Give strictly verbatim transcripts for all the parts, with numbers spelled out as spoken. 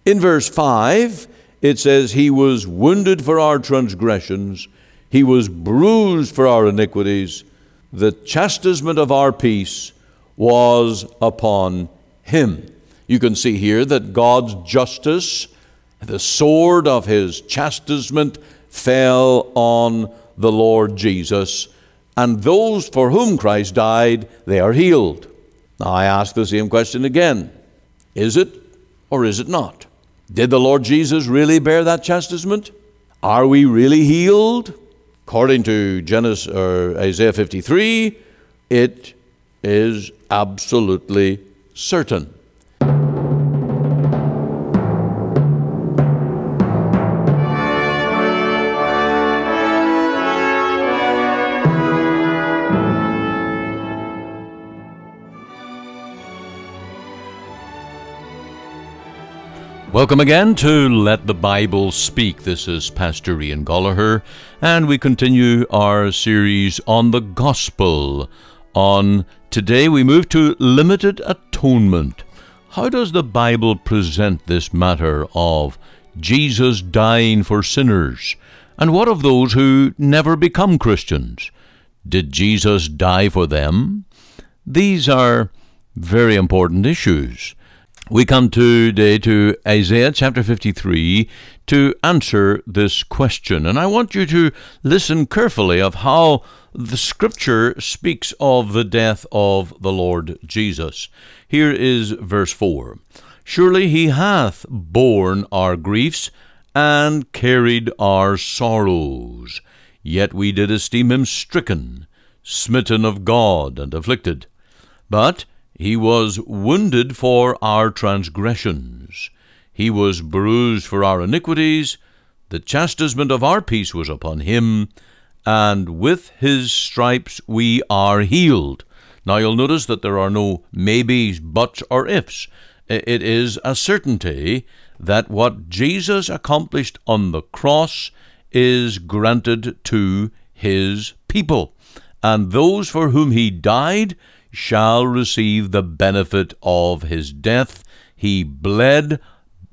In verse five, it says, He was wounded for our transgressions, He was bruised for our iniquities, the chastisement of our peace was upon Him. You can see here that God's justice, the sword of His chastisement, fell on the Lord Jesus, and those for whom Christ died, they are healed. Now I ask the same question again. Is it or is it not? Did the Lord Jesus really bear that chastisement? Are we really healed? According to Genesis or Isaiah fifty-three, it is absolutely certain. Welcome again to Let the Bible Speak. This is Pastor Ian Gollaher, and we continue our series on the gospel. On today we move to limited atonement. How does the Bible present this matter of Jesus dying for sinners? And what of those who never become Christians? Did Jesus die for them? These are very important issues. We come today to Isaiah chapter fifty-three to answer this question. And I want you to listen carefully of how the Scripture speaks of the death of the Lord Jesus. Here is verse four. Surely He hath borne our griefs and carried our sorrows. Yet we did esteem Him stricken, smitten of God, and afflicted. But He was wounded for our transgressions. He was bruised for our iniquities. The chastisement of our peace was upon Him, and with His stripes we are healed. Now you'll notice that there are no maybes, buts, or ifs. It is a certainty that what Jesus accomplished on the cross is granted to His people. And those for whom He died shall receive the benefit of His death. He bled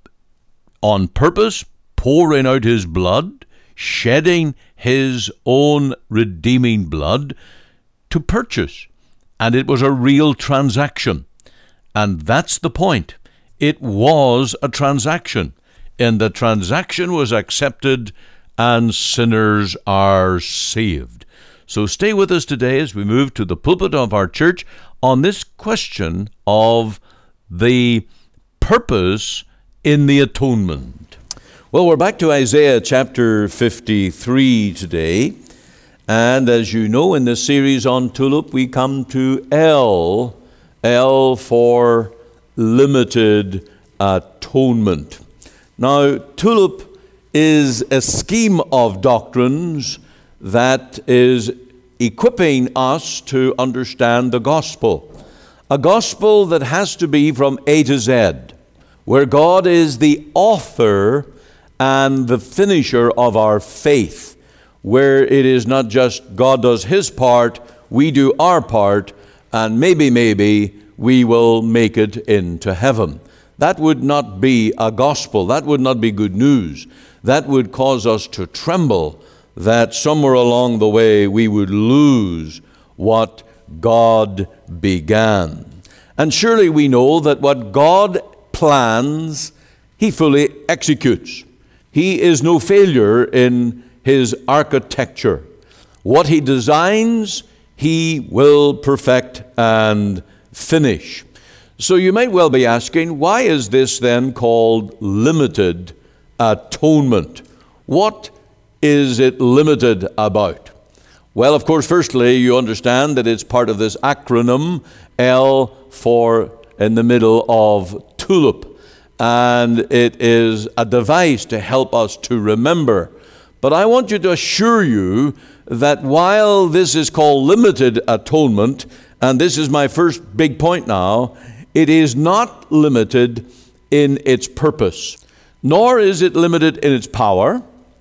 on purpose, pouring out His blood, shedding His own redeeming blood to purchase. And it was a real transaction. And that's the point. It was a transaction. And the transaction was accepted, and sinners are saved. So stay with us today as we move to the pulpit of our church on this question of the purpose in the atonement. Well, we're back to Isaiah chapter fifty-three today. And as you know, in this series on tulip, we come to L, L for limited atonement. Now, tulip is a scheme of doctrines that is equipping us to understand the gospel. A gospel that has to be from A to Z, where God is the author and the finisher of our faith, where it is not just God does His part, we do our part, and maybe, maybe we will make it into heaven. That would not be a gospel. That would not be good news. That would cause us to tremble that somewhere along the way we would lose what God began. And surely we know that what God plans, He fully executes. He is no failure in His architecture. What He designs, He will perfect and finish. So you might well be asking, why is this then called limited atonement? What is it limited about? Well, of course, firstly, you understand that it's part of this acronym, L for in the middle of tulip. And it is a device to help us to remember. But I want you to assure you that while this is called limited atonement, and this is my first big point now, it is not limited in its purpose, nor is it limited in its power.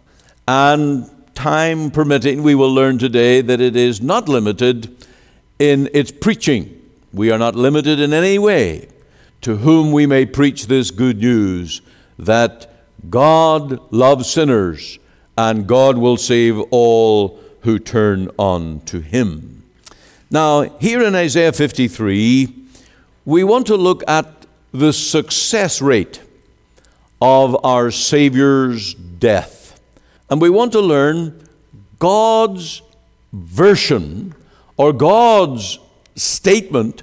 And time permitting, we will learn today that it is not limited in its preaching. We are not limited in any way to whom we may preach this good news that God loves sinners and God will save all who turn unto him. Now, here in Isaiah fifty-three, we want to look at the success rate of our Savior's death. And we want to learn God's version or God's statement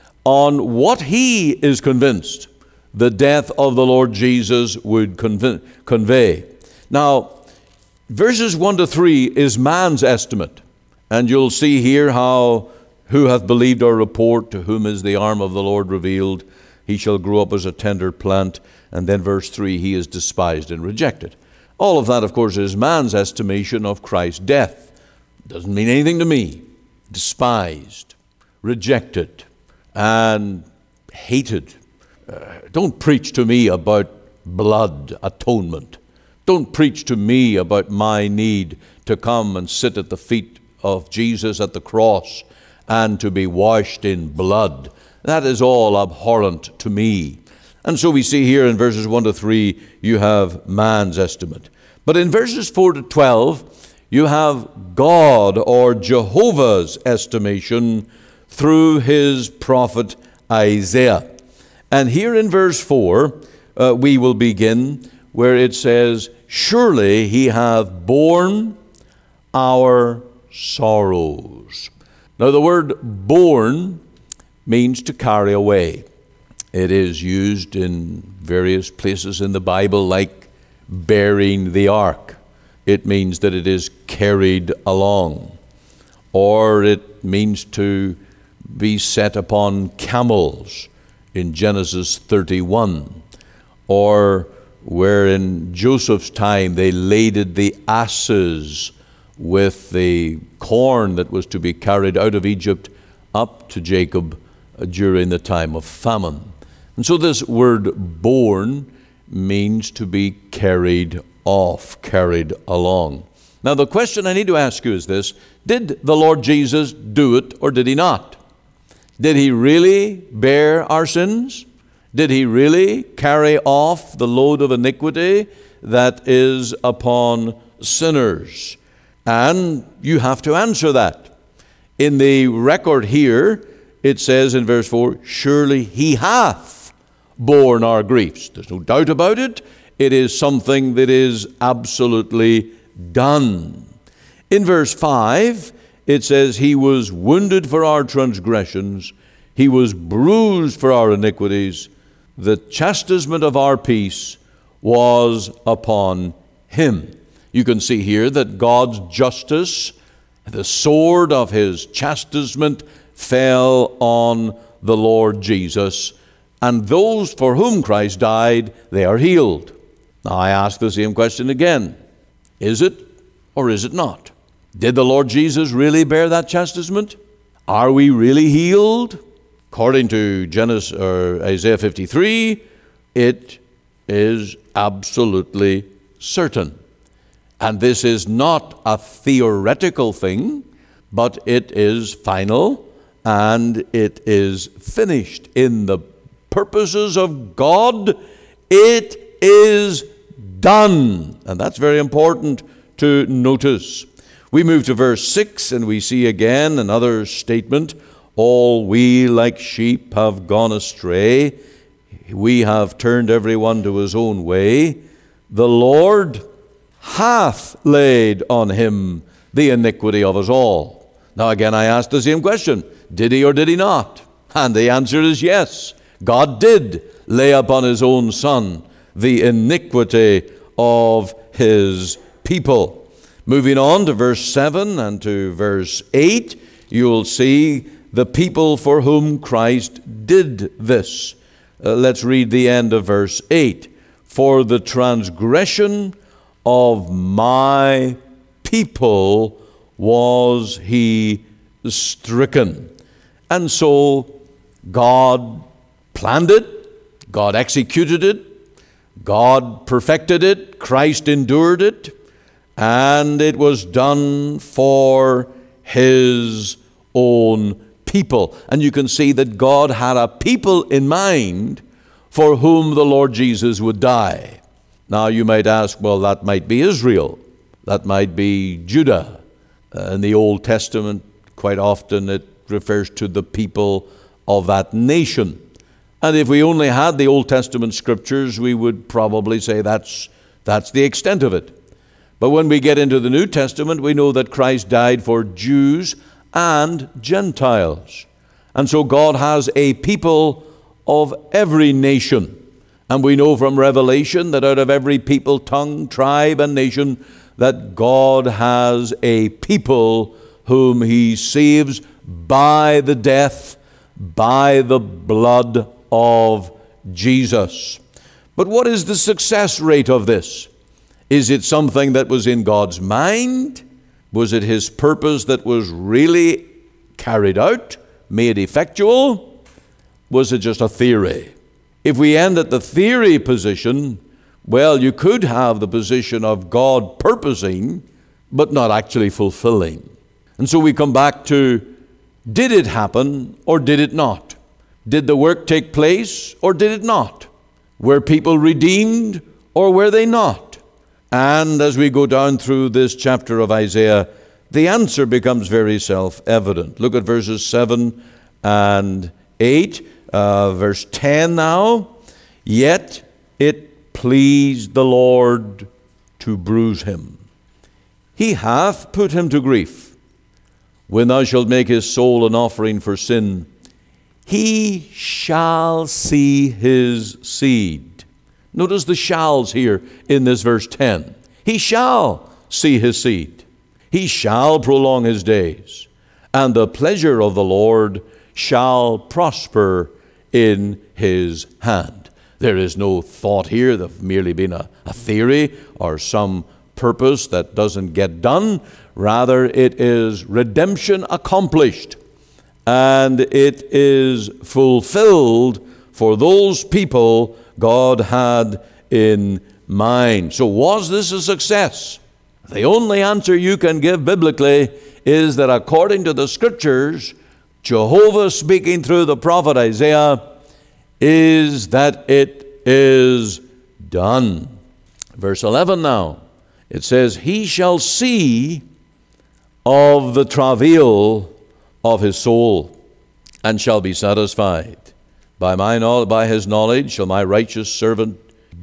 on what he is convinced the death of the Lord Jesus would convey. convey. Now, verses one to three is man's estimate. And you'll see here how, who hath believed our report, to whom is the arm of the Lord revealed? He shall grow up as a tender plant. And then verse three, he is despised and rejected. All of that, of course, is man's estimation of Christ's death. Doesn't mean anything to me. Despised, rejected, and hated. Uh, don't preach to me about blood atonement. Don't preach to me about my need to come and sit at the feet of Jesus at the cross and to be washed in blood. That is all abhorrent to me. And so we see here in verses one to three, you have man's estimate. But in verses four to twelve, you have God or Jehovah's estimation through his prophet Isaiah. And here in verse four, uh, we will begin where it says, surely he hath borne our sorrows. Now the word borne means to carry away. It is used in various places in the Bible, like bearing the ark. It means that it is carried along. Or it means to be set upon camels in Genesis thirty-one. Or where in Joseph's time they laded the asses with the corn that was to be carried out of Egypt up to Jacob during the time of famine. And so this word borne means to be carried off, carried along. Now the question I need to ask you is this: did the Lord Jesus do it or did he not? Did he really bear our sins? Did he really carry off the load of iniquity that is upon sinners? And you have to answer that. In the record here, it says in verse four, surely he hath borne our griefs. There's no doubt about it. It is something that is absolutely done. In verse five, it says, he was wounded for our transgressions, he was bruised for our iniquities, the chastisement of our peace was upon him. You can see here that God's justice, the sword of his chastisement, fell on the Lord Jesus, and those for whom Christ died, they are healed. Now I ask the same question again. Is it or is it not? Did the Lord Jesus really bear that chastisement? Are we really healed? According to Genesis or Isaiah fifty-three, it is absolutely certain. And this is not a theoretical thing, but it is final and it is finished. In the purposes of God, it is done. And that's very important to notice. We move to verse six and we see again another statement. All we like sheep have gone astray. We have turned every one to his own way. The Lord hath laid on him the iniquity of us all. Now again I ask the same question. Did he or did he not? And the answer is yes. God did lay upon his own Son the iniquity of his people. Moving on to verse seven and to verse eight, you'll see the people for whom Christ did this. Uh, let's read the end of verse eight. For the transgression of my people was he stricken. And so God planned it, God executed it, God perfected it, Christ endured it, and it was done for his own people. And you can see that God had a people in mind for whom the Lord Jesus would die. Now you might ask, well, that might be Israel. That might be Judah. Uh, in the Old Testament, quite often it refers to the people of that nation. And if we only had the Old Testament scriptures, we would probably say that's, that's the extent of it. But when we get into the New Testament, we know that Christ died for Jews and Gentiles. And so God has a people of every nation. And we know from Revelation that out of every people, tongue, tribe, and nation, that God has a people whom he saves by the death, by the blood of Jesus. But what is the success rate of this? Is it something that was in God's mind? Was it his purpose that was really carried out, made effectual? Was it just a theory? If we end at the theory position, well, you could have the position of God purposing, but not actually fulfilling. And so we come back to, did it happen or did it not? Did the work take place or did it not? Were people redeemed or were they not? And as we go down through this chapter of Isaiah, the answer becomes very self-evident. Look at verses seven and eight. Uh, verse ten now. Yet it pleased the Lord to bruise him. He hath put him to grief. When thou shalt make his soul an offering for sin, he shall see his seed. Notice the shalls here in this verse ten. He shall see his seed. He shall prolong his days, and the pleasure of the Lord shall prosper in his hand. There is no thought here of merely being a, a theory or some purpose that doesn't get done. Rather, it is redemption accomplished, and it is fulfilled for those people God had in mind. So was this a success? The only answer you can give biblically is that according to the scriptures, Jehovah speaking through the prophet Isaiah, is that it is done. Verse eleven now, it says, he shall see of the travail of his soul, and shall be satisfied. By my knowledge, by his knowledge shall my righteous servant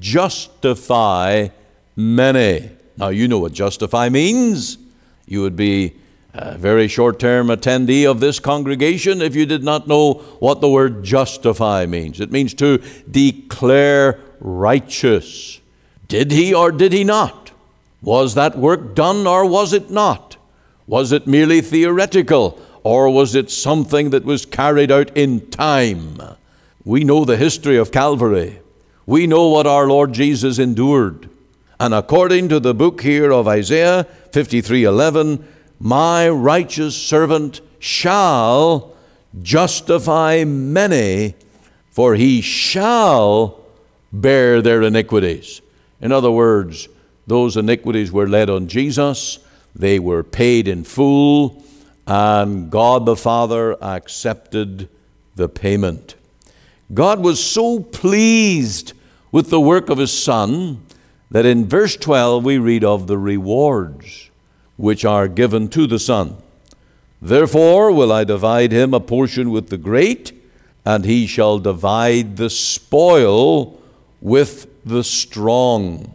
justify many. Now you know what justify means. You would be a very short-term attendee of this congregation if you did not know what the word justify means. It means to declare righteous. Did he or did he not? Was that work done or was it not? Was it merely theoretical or was it something that was carried out in time? We know the history of Calvary. We know what our Lord Jesus endured. And according to the book here of Isaiah fifty-three eleven, my righteous servant shall justify many, for he shall bear their iniquities. In other words, those iniquities were laid on Jesus. They were paid in full, and God the Father accepted the payment. God was so pleased with the work of his Son that in verse twelve we read of the rewards which are given to the Son. Therefore will I divide him a portion with the great, and he shall divide the spoil with the strong,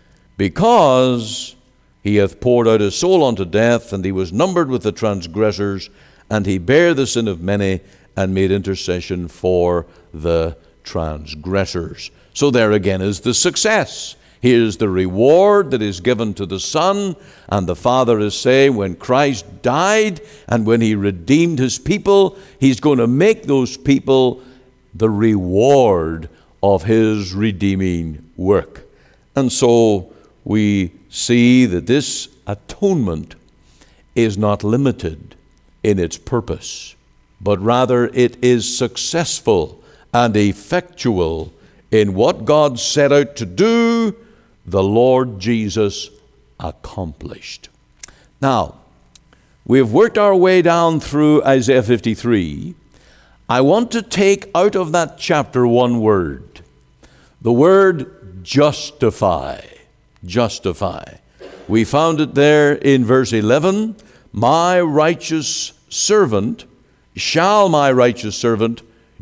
because he hath poured out his soul unto death, and he was numbered with the transgressors, and he bare the sin of many, and made intercession for the transgressors. So there again is the success. Here's the reward that is given to the Son, and the Father is saying when Christ died and when he redeemed his people, he's going to make those people the reward of his redeeming work. And so we see that this atonement is not limited in its purpose, but rather it is successful and effectual in what God set out to do. The Lord Jesus accomplished. Now, we've worked our way down through Isaiah fifty-three. I want to take out of that chapter one word. The word justify. Justify. We found it there in verse eleven. My righteous servant, shall my righteous servant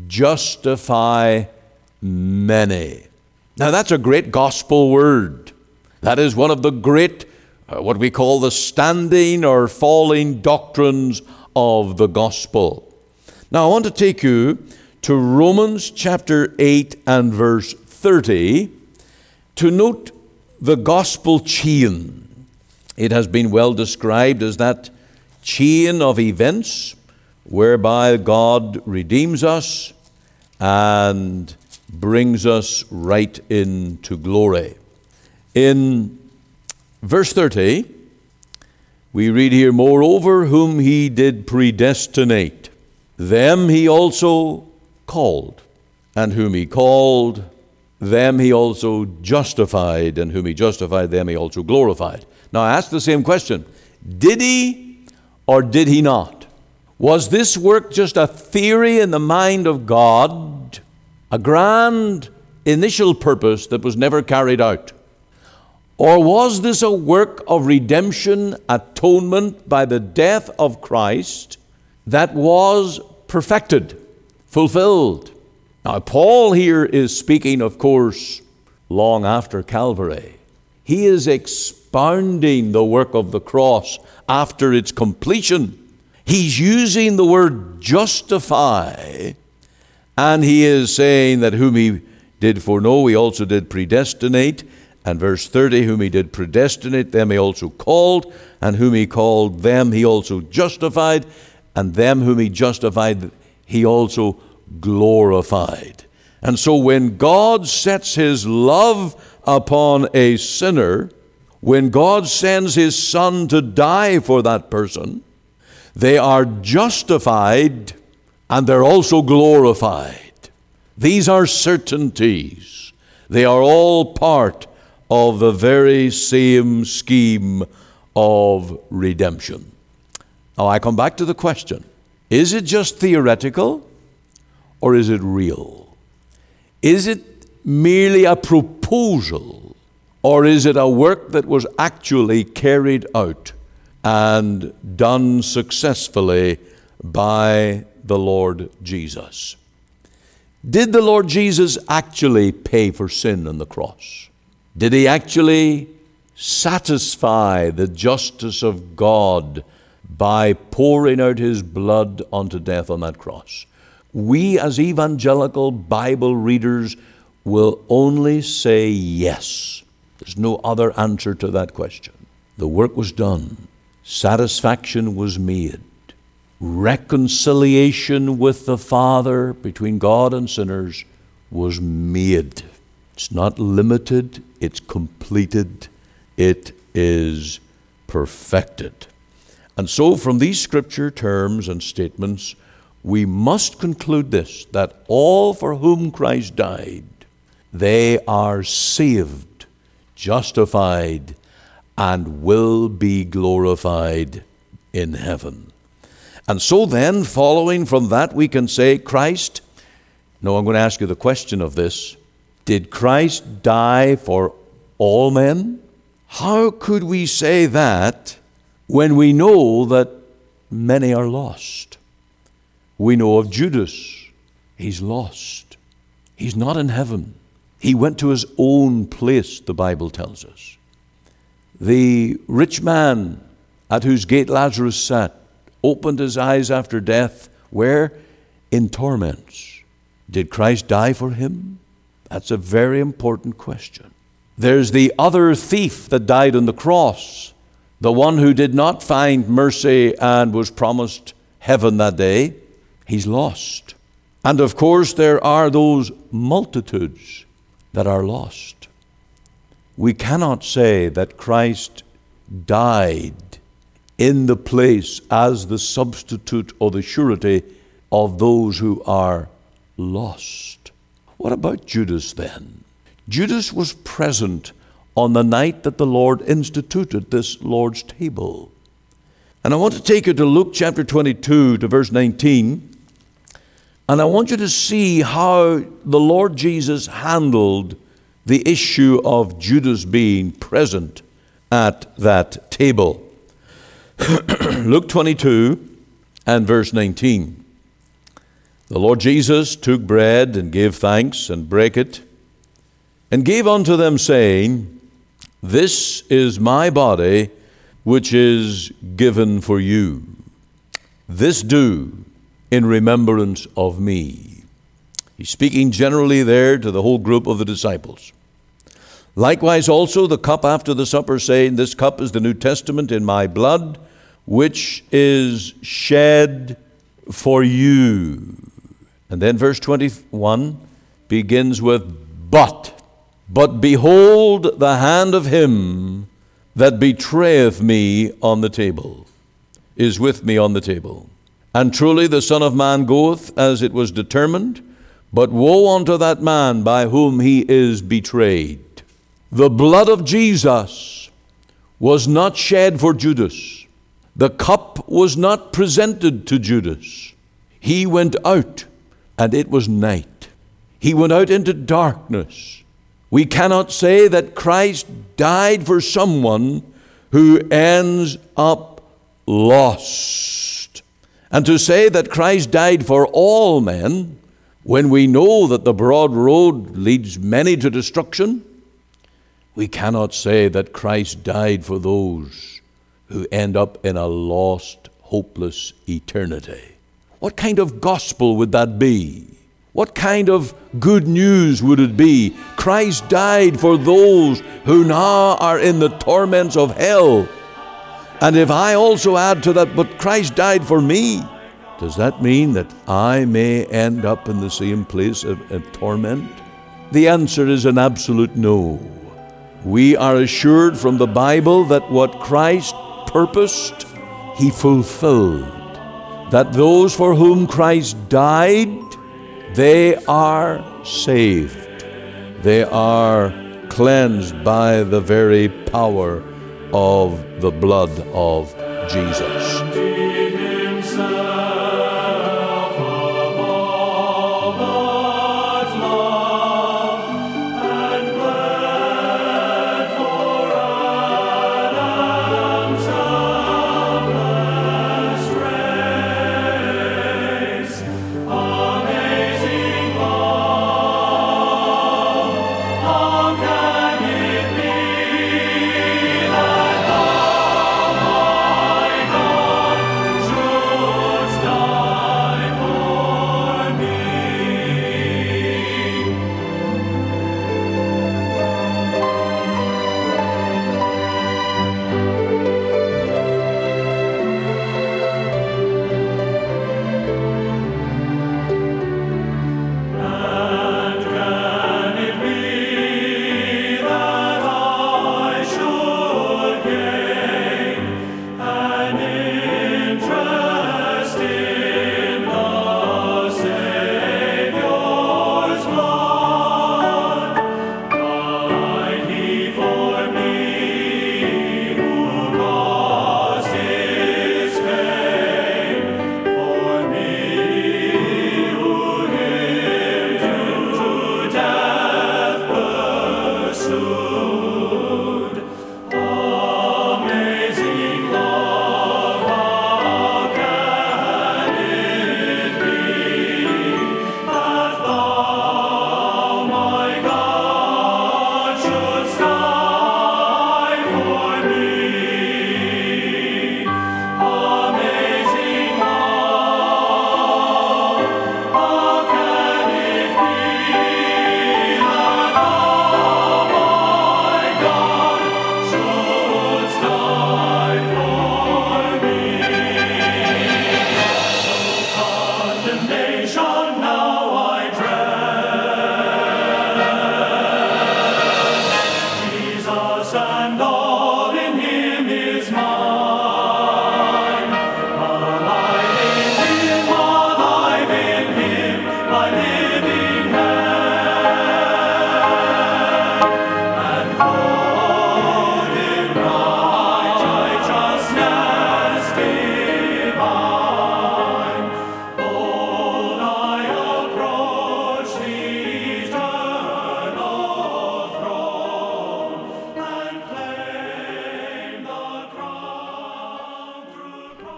justify many. Now that's a great gospel word. That is one of the great, uh, what we call the standing or falling doctrines of the gospel. Now I want to take you to Romans chapter eight and verse thirty to note the gospel chain. It has been well described as that chain of events whereby God redeems us and brings us right into glory. In verse thirty, we read here, moreover, whom he did predestinate, them he also called, and whom he called, them he also justified, and whom he justified, them he also glorified. Now I ask the same question. Did he or did he not? Was this work just a theory in the mind of God, a grand initial purpose that was never carried out? Or was this a work of redemption, atonement by the death of Christ that was perfected, fulfilled? Now, Paul here is speaking, of course, long after Calvary. He is expounding the work of the cross after its completion. He's using the word justify, and he is saying that whom he did foreknow, he also did predestinate. And verse thirty, whom he did predestinate, them he also called, and whom he called, them he also justified, and them whom he justified, he also glorified. And so when God sets his love upon a sinner, when God sends his Son to die for that person, they are justified and they're also glorified. These are certainties. They are all part of the very same scheme of redemption. Now I come back to the question, is it just theoretical or is it real? Is it merely a proposal or is it a work that was actually carried out and done successfully by the Lord Jesus? Did the Lord Jesus actually pay for sin on the cross? Did he actually satisfy the justice of God by pouring out his blood unto death on that cross? We as evangelical Bible readers will only say yes. There's no other answer to that question. The work was done. Satisfaction was made. Reconciliation with the Father between God and sinners was made. It's not limited, it's completed, it is perfected. And so from these scripture terms and statements, we must conclude this, that all for whom Christ died, they are saved, justified, and will be glorified in heaven. And so then, following from that, we can say, Christ, no, I'm going to ask you the question of this, did Christ die for all men? How could we say that when we know that many are lost? We know of Judas. He's lost. He's not in heaven. He went to his own place, the Bible tells us. The rich man at whose gate Lazarus sat opened his eyes after death. Where? In torments. Did Christ die for him? That's a very important question. There's the other thief that died on the cross, the one who did not find mercy and was promised heaven that day. He's lost. And of course, there are those multitudes that are lost. We cannot say that Christ died in the place as the substitute or the surety of those who are lost. What about Judas then? Judas was present on the night that the Lord instituted this Lord's table. And I want to take you to Luke chapter twenty-two to verse nineteen. And I want you to see how the Lord Jesus handled the issue of Judas being present at that table. Luke twenty-two and verse nineteen. The Lord Jesus took bread and gave thanks and brake it and gave unto them, saying, This is my body, which is given for you. This do in remembrance of me. He's speaking generally there to the whole group of the disciples. Likewise also the cup after the supper, saying, This cup is the New Testament in my blood, which is shed for you. And then verse twenty-one begins with, But, but behold the hand of him that betrayeth me on the table, is with me on the table. And truly the Son of Man goeth as it was determined, but woe unto that man by whom he is betrayed. The blood of Jesus was not shed for Judas. The cup was not presented to Judas. He went out, and it was night. He went out into darkness. We cannot say that Christ died for someone who ends up lost. And to say that Christ died for all men, when we know that the broad road leads many to destruction, we cannot say that Christ died for those who end up in a lost, hopeless eternity. What kind of gospel would that be? What kind of good news would it be? Christ died for those who now are in the torments of hell. And if I also add to that, but Christ died for me, does that mean that I may end up in the same place of, of torment? The answer is an absolute no. We are assured from the Bible that what Christ purposed, he fulfilled. That those for whom Christ died, they are saved. They are cleansed by the very power of the blood of Jesus.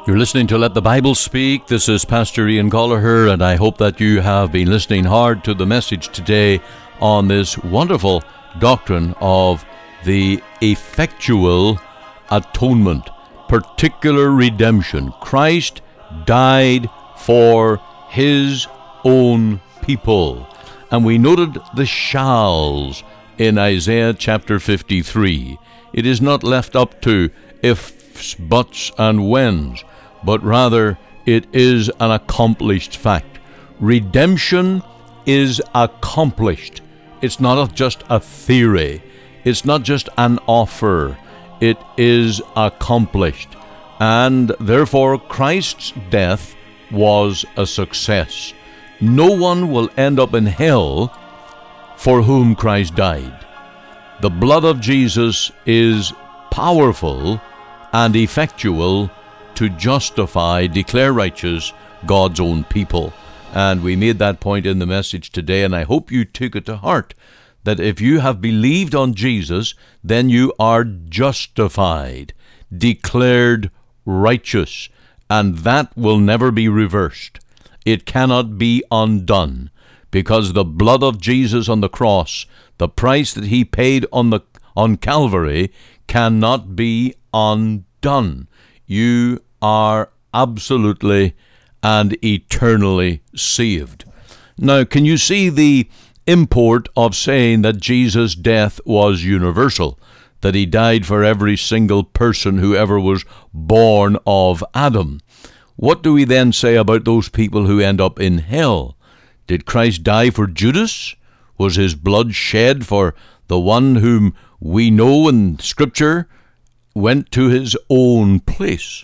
You're listening to Let the Bible Speak. This is Pastor Ian Gollaher, and I hope that you have been listening hard to the message today on this wonderful doctrine of the effectual atonement, particular redemption. Christ died for His own people. And we noted the shalls in Isaiah chapter fifty-three. It is not left up to ifs, buts, and whens, but rather it is an accomplished fact. Redemption is accomplished. It's not just a theory. It's not just an offer. It is accomplished. And therefore, Christ's death was a success. No one will end up in hell for whom Christ died. The blood of Jesus is powerful and effectual to justify, declare righteous God's own people. And we made that point in the message today, and I hope you took it to heart, that if you have believed on Jesus, then you are justified, declared righteous, and that will never be reversed. It cannot be undone, because the blood of Jesus on the cross, the price that He paid on the on Calvary, cannot be undone. You are absolutely and eternally saved. Now, can you see the import of saying that Jesus' death was universal, that He died for every single person who ever was born of Adam? What do we then say about those people who end up in hell? Did Christ die for Judas? Was His blood shed for the one whom we know in Scripture went to his own place?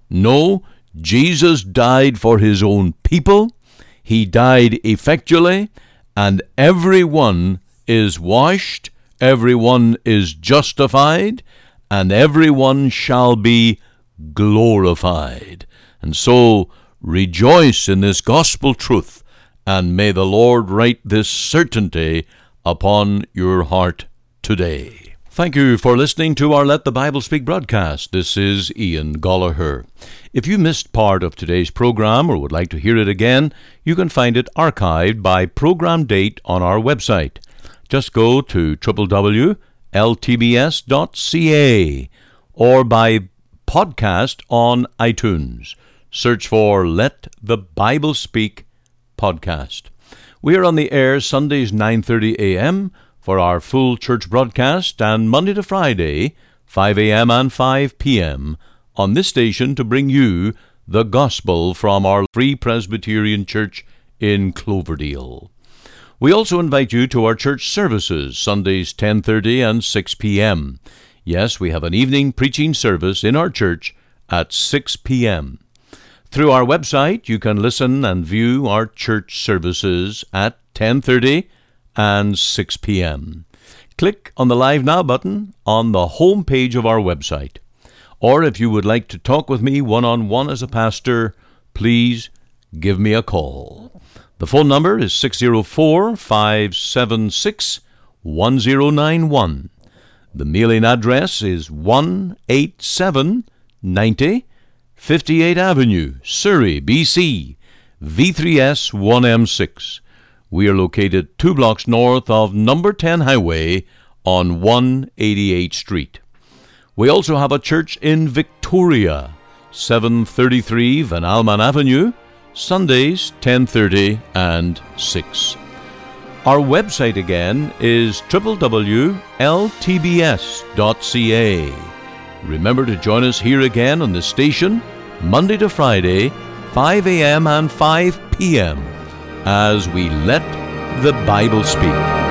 No, Jesus died for His own people. He died effectually, and everyone is washed, everyone is justified, and everyone shall be glorified. And so rejoice in this gospel truth, and may the Lord write this certainty upon your heart today. Thank you for listening to our Let the Bible Speak broadcast. This is Ian Gollaher. If you missed part of today's program or would like to hear it again, you can find it archived by program date on our website. Just go to w w w dot l t b s dot c a or by podcast on iTunes. Search for Let the Bible Speak podcast. We are on the air Sundays nine thirty a.m., for our full church broadcast, and Monday to Friday, five a.m. and five p.m. on this station to bring you the gospel from our Free Presbyterian Church in Cloverdale. We also invite you to our church services, Sundays ten thirty and six p.m. Yes, we have an evening preaching service in our church at six p.m. Through our website, you can listen and view our church services at ten thirty and six p.m. Click on the Live Now button on the home page of our website. Or if you would like to talk with me one-on-one as a pastor, please give me a call. The phone number is six oh four, five seven six, one oh nine one. The mailing address is one eighty-seven ninety fifty-eighth Avenue, Surrey, B C, V three S one M six. We are located two blocks north of number ten Highway on one eighty-eighth Street. We also have a church in Victoria, seven thirty-three Van Alman Avenue, Sundays ten thirty and six. Our website again is w w w dot l t b s dot c a. Remember to join us here again on the station, Monday to Friday, five a.m. and five p.m. as we let the Bible speak.